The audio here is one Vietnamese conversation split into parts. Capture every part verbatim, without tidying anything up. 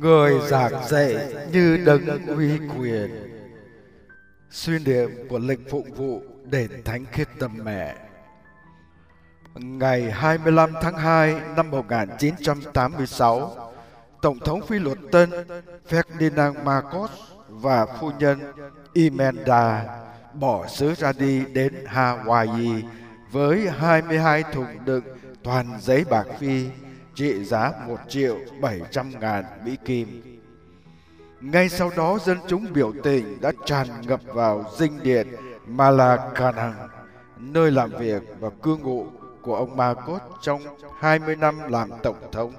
Người giảng dạy như đấng uy quyền. Suy niệm của lịch phụng vụ đền Thánh Khiết Tâm Mẹ. Ngày hai mươi lăm tháng hai năm một nghìn chín trăm tám mươi sáu, Tổng thống phi luật tân Ferdinand Marcos và phu nhân Imelda bỏ xứ ra đi đến Hawaii với hai mươi hai thùng đựng toàn giấy bạc phi trị giá một triệu bảy trăm ngàn Mỹ Kim. Ngay sau đó, dân chúng biểu tình đã tràn ngập vào dinh điện Malacañang, nơi làm việc và cư ngụ của ông Marcos trong hai mươi năm làm tổng thống.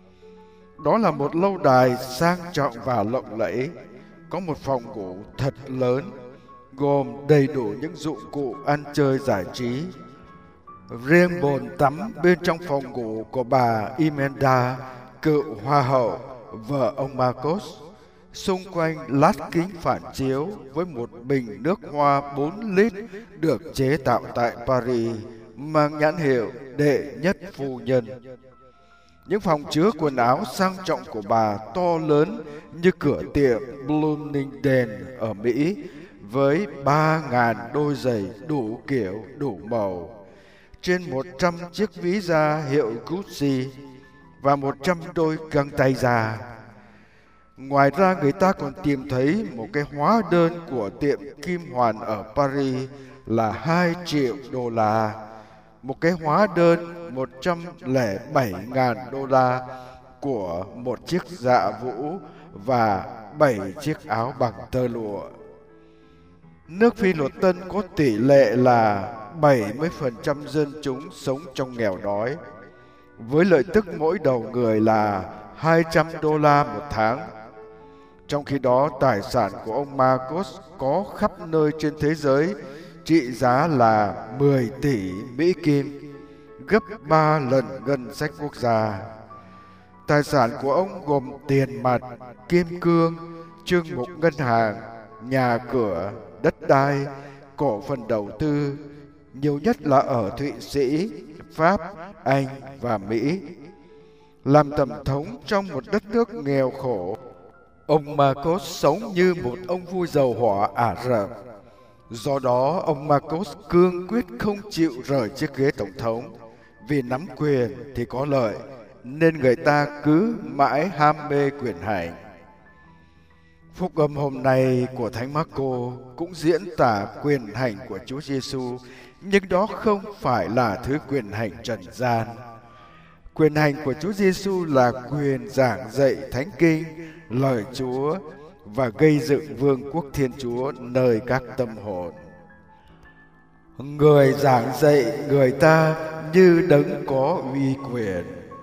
Đó là một lâu đài sang trọng và lộng lẫy, có một phòng ngủ thật lớn, gồm đầy đủ những dụng cụ ăn chơi giải trí. Riêng bồn tắm bên trong phòng ngủ của bà Imelda, cựu hoa hậu, vợ ông Marcos, xung quanh lát kính phản chiếu với một bình nước hoa bốn lít được chế tạo tại Paris, mang nhãn hiệu đệ nhất phu nhân. Những phòng chứa quần áo sang trọng của bà to lớn như cửa tiệm Bloomingdale's ở Mỹ, với ba ngàn đôi giày đủ kiểu, đủ màu, trên một trăm chiếc ví da hiệu Gucci và một trăm đôi găng tay da. Ngoài ra, người ta còn tìm thấy một cái hóa đơn của tiệm Kim Hoàn ở Paris là hai triệu đô la, một cái hóa đơn một trăm lẻ bảy ngàn đô la của một chiếc dạ vũ và bảy chiếc áo bằng tơ lụa. Nước Phi luật tân có tỷ lệ là bảy mươi phần trăm dân chúng sống trong nghèo đói, với lợi tức mỗi đầu người là hai trăm đô la một tháng. Trong khi đó, tài sản của ông Marcos có khắp nơi trên thế giới trị giá là mười tỷ Mỹ Kim, gấp ba lần ngân sách quốc gia. Tài sản của ông gồm tiền mặt, kim cương, chương mục ngân hàng, nhà cửa, đất đai, cổ phần đầu tư, nhiều nhất là ở Thụy Sĩ, Pháp, Anh và Mỹ. Làm tổng thống trong một đất nước nghèo khổ, ông Marcos sống như một ông vua giàu hỏa Ả Rập. Do đó, ông Marcos cương quyết không chịu rời chiếc ghế tổng thống, vì nắm quyền thì có lợi, nên người ta cứ mãi ham mê quyền hành. Phúc âm hôm nay của Thánh Marco cũng diễn tả quyền hành của Chúa Giêsu, nhưng đó không phải là thứ quyền hành trần gian. Quyền hành của Chúa Giêsu là quyền giảng dạy Thánh Kinh, lời Chúa và gây dựng vương quốc Thiên Chúa nơi các tâm hồn. Người giảng dạy người ta như đấng có uy quyền.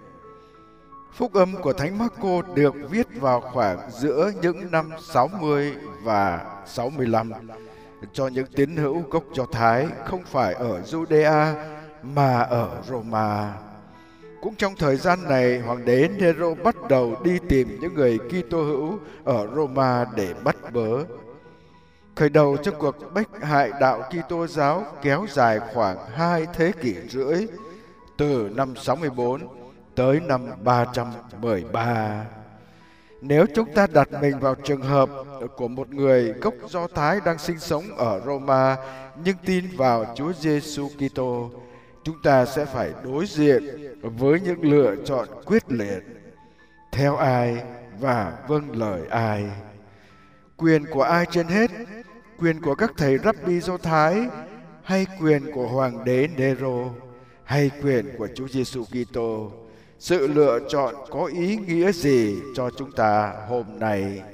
Phúc âm của Thánh Marco được viết vào khoảng giữa những năm sáu mươi và sáu mươi lăm cho những tín hữu gốc Do Thái không phải ở Judea mà ở Roma. Cũng trong thời gian này, Hoàng đế Nero bắt đầu đi tìm những người Kitô hữu ở Roma để bắt bớ. Khởi đầu cho cuộc bách hại đạo Kitô giáo kéo dài khoảng hai thế kỷ rưỡi, từ năm sáu mươi bốn tới năm ba trăm mười ba. Nếu chúng ta đặt mình vào trường hợp của một người gốc Do Thái đang sinh sống ở Roma nhưng tin vào Chúa Giêsu Kitô, chúng ta sẽ phải đối diện với những lựa chọn quyết liệt: theo ai và vâng lời ai. Quyền của ai trên hết? Quyền của các thầy Rabbi Do Thái, hay quyền của Hoàng đế Nero, hay quyền của Chúa Giêsu Kitô? Sự lựa chọn có ý nghĩa gì cho chúng ta hôm nay?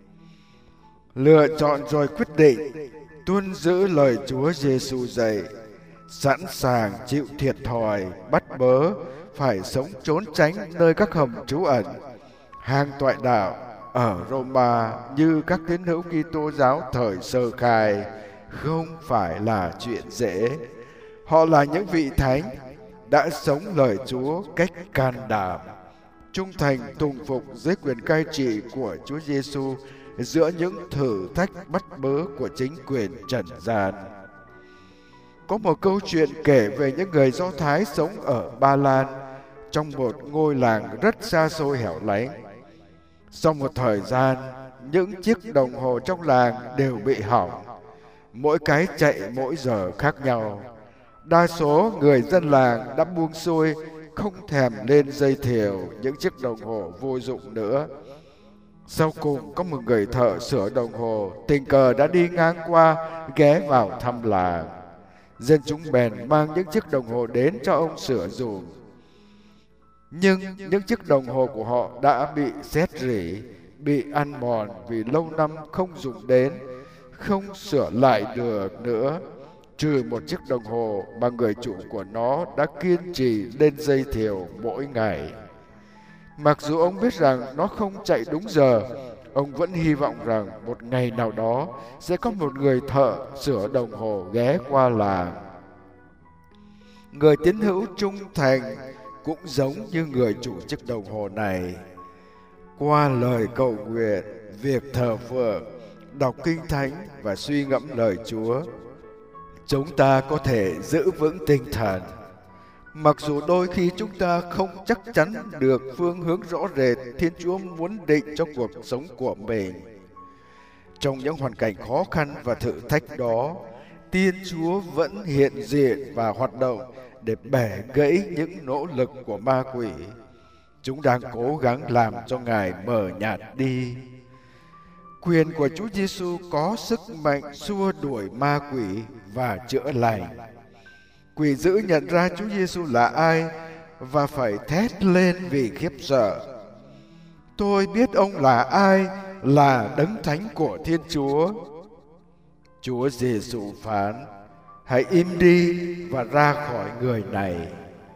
Lựa chọn rồi quyết định tuân giữ lời Chúa Giêsu dạy, sẵn sàng chịu thiệt thòi, bắt bớ, phải sống trốn tránh nơi các hầm trú ẩn, hang toại đạo ở Roma như các tín hữu Kitô giáo thời sơ khai, không phải là chuyện dễ. Họ là những vị thánh đã sống lời Chúa cách can đảm, trung thành tùng phục dưới quyền cai trị của Chúa Giêsu giữa những thử thách bắt bớ của chính quyền trần gian. Có một câu chuyện kể về những người Do Thái sống ở Ba Lan, trong một ngôi làng rất xa xôi hẻo lánh. Sau một thời gian, những chiếc đồng hồ trong làng đều bị hỏng, mỗi cái chạy mỗi giờ khác nhau. Đa số người dân làng đã buông xuôi, không thèm lên dây thều những chiếc đồng hồ vô dụng nữa. Sau cùng có một người thợ sửa đồng hồ tình cờ đã đi ngang qua, ghé vào thăm làng. Dân chúng bèn mang những chiếc đồng hồ đến cho ông sửa dùm. Nhưng những chiếc đồng hồ của họ đã bị rét rỉ, bị ăn mòn vì lâu năm không dùng đến, không sửa lại được nữa, trừ một chiếc đồng hồ mà người chủ của nó đã kiên trì lên dây thều mỗi ngày. Mặc dù ông biết rằng nó không chạy đúng giờ, ông vẫn hy vọng rằng một ngày nào đó sẽ có một người thợ sửa đồng hồ ghé qua làng. Người tín hữu trung thành cũng giống như người chủ chiếc đồng hồ này. Qua lời cầu nguyện, việc thờ phượng, đọc kinh thánh và suy ngẫm lời Chúa, chúng ta có thể giữ vững tinh thần. Mặc dù đôi khi chúng ta không chắc chắn được phương hướng rõ rệt Thiên Chúa muốn định cho cuộc sống của mình. Trong những hoàn cảnh khó khăn và thử thách đó, Thiên Chúa vẫn hiện diện và hoạt động để bẻ gãy những nỗ lực của ma quỷ. Chúng đang cố gắng làm cho Ngài mờ nhạt đi. Quyền của Chúa Giêsu có sức mạnh xua đuổi ma quỷ và chữa lành. Quỷ dữ nhận ra Chúa Giêsu là ai và phải thét lên vì khiếp sợ. Tôi biết ông là ai, là Đấng Thánh của Thiên Chúa. Chúa Giêsu phán: hãy im đi và ra khỏi người này.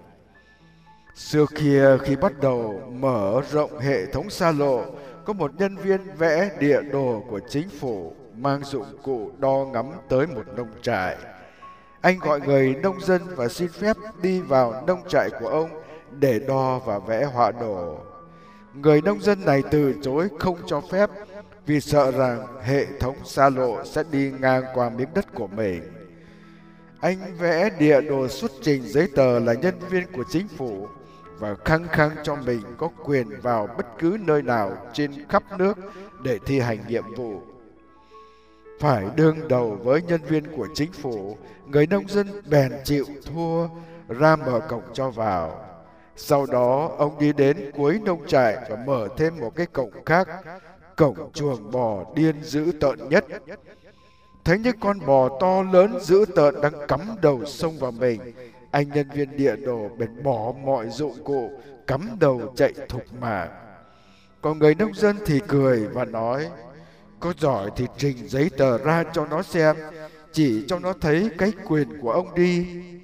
Xưa kia khi bắt đầu mở rộng hệ thống xa lộ, có một nhân viên vẽ địa đồ của chính phủ mang dụng cụ đo ngắm tới một nông trại. Anh gọi người nông dân và xin phép đi vào nông trại của ông để đo và vẽ họa đồ. Người nông dân này từ chối không cho phép vì sợ rằng hệ thống xa lộ sẽ đi ngang qua miếng đất của mình. Anh vẽ địa đồ xuất trình giấy tờ là nhân viên của chính phủ và khăng khăng cho mình có quyền vào bất cứ nơi nào trên khắp nước để thi hành nhiệm vụ. Phải đương đầu với nhân viên của chính phủ, người nông dân bèn chịu thua, ra mở cổng cho vào. Sau đó ông đi đến cuối nông trại và mở thêm một cái cổng khác, cổng chuồng bò điên dữ tợn nhất. Thấy những con bò to lớn dữ tợn đang cắm đầu xông vào mình, anh nhân viên địa đồ bèn bỏ mọi dụng cụ, cắm đầu chạy thục mạng. Còn người nông dân thì cười và nói: có giỏi thì trình giấy tờ ra cho nó xem, chỉ cho nó thấy cái quyền của ông đi.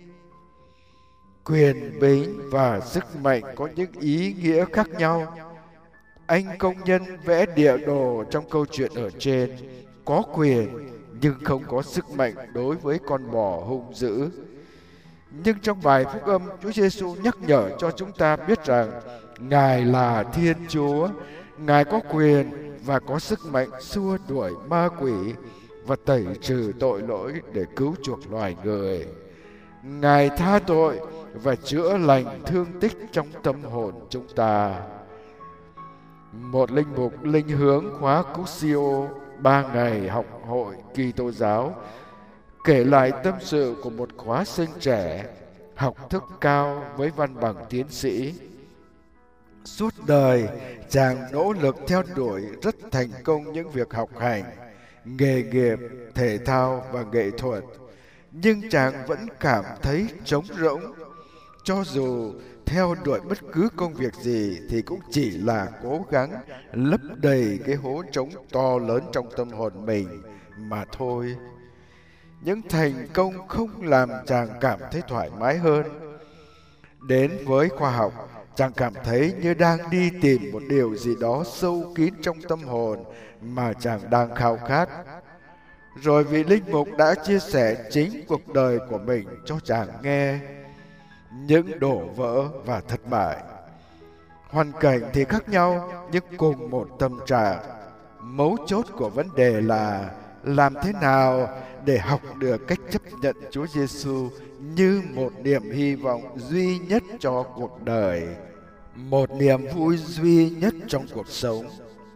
Quyền bính và sức mạnh có những ý nghĩa khác nhau. Anh công nhân vẽ địa đồ trong câu chuyện ở trên có quyền nhưng không có sức mạnh đối với con bò hung dữ. Nhưng trong bài phúc âm, Chúa Giêsu nhắc nhở cho chúng ta biết rằng Ngài là Thiên Chúa, Ngài có quyền và có sức mạnh xua đuổi ma quỷ và tẩy trừ tội lỗi để cứu chuộc loài người. Ngài tha tội và chữa lành thương tích trong tâm hồn chúng ta. Một linh mục linh hướng khóa Cusio ba ngày học hội Kitô giáo kể lại tâm sự của một khóa sinh trẻ học thức cao với văn bằng tiến sĩ. Suốt đời chàng nỗ lực theo đuổi rất thành công những việc học hành, nghề nghiệp, thể thao và nghệ thuật, nhưng chàng vẫn cảm thấy trống rỗng. Cho dù theo đuổi bất cứ công việc gì thì cũng chỉ là cố gắng lấp đầy cái hố trống to lớn trong tâm hồn mình mà thôi. Những thành công không làm chàng cảm thấy thoải mái hơn. Đến với khoa học, chàng cảm thấy như đang đi tìm một điều gì đó sâu kín trong tâm hồn mà chàng đang khao khát. Rồi vị linh mục đã chia sẻ chính cuộc đời của mình cho chàng nghe. Những đổ vỡ và thất bại, hoàn cảnh thì khác nhau nhưng cùng một tâm trạng. Mấu chốt của vấn đề là làm thế nào để học được cách chấp nhận Chúa Giêsu như một niềm hy vọng duy nhất cho cuộc đời, một niềm vui duy nhất trong cuộc sống.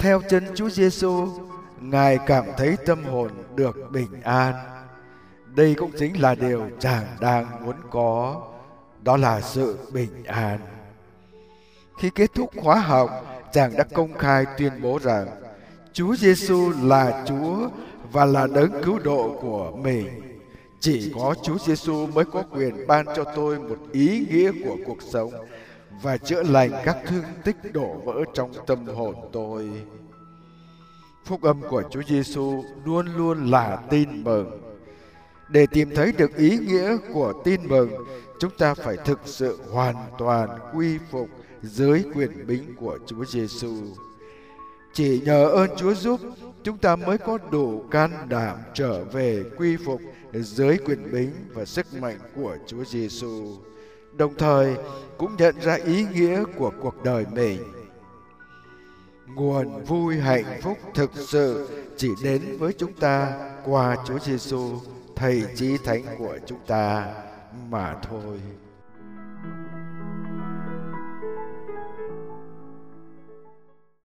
theo chân Chúa Giêsu, Ngài cảm thấy tâm hồn được bình an. Đây cũng chính là điều chàng đang muốn có, đó là sự bình an. Khi kết thúc khóa học, chàng đã công khai tuyên bố rằng Chúa Giêsu là Chúa và là đấng cứu độ của mình. Chỉ có Chúa Giêsu mới có quyền ban cho tôi một ý nghĩa của cuộc sống và chữa lành các thương tích đổ vỡ trong tâm hồn tôi. Phúc âm của Chúa Giêsu luôn luôn là tin mừng. Để tìm thấy được ý nghĩa của tin mừng, chúng ta phải thực sự hoàn toàn quy phục dưới quyền bính của Chúa Giêsu. Chỉ nhờ ơn Chúa giúp, chúng ta mới có đủ can đảm trở về quy phục dưới quyền bính và sức mạnh của Chúa Giêsu, đồng thời cũng nhận ra ý nghĩa của cuộc đời mình. Nguồn vui hạnh phúc thực sự chỉ đến với chúng ta qua Chúa Giêsu, Thầy Chí Thánh của chúng ta mà thôi.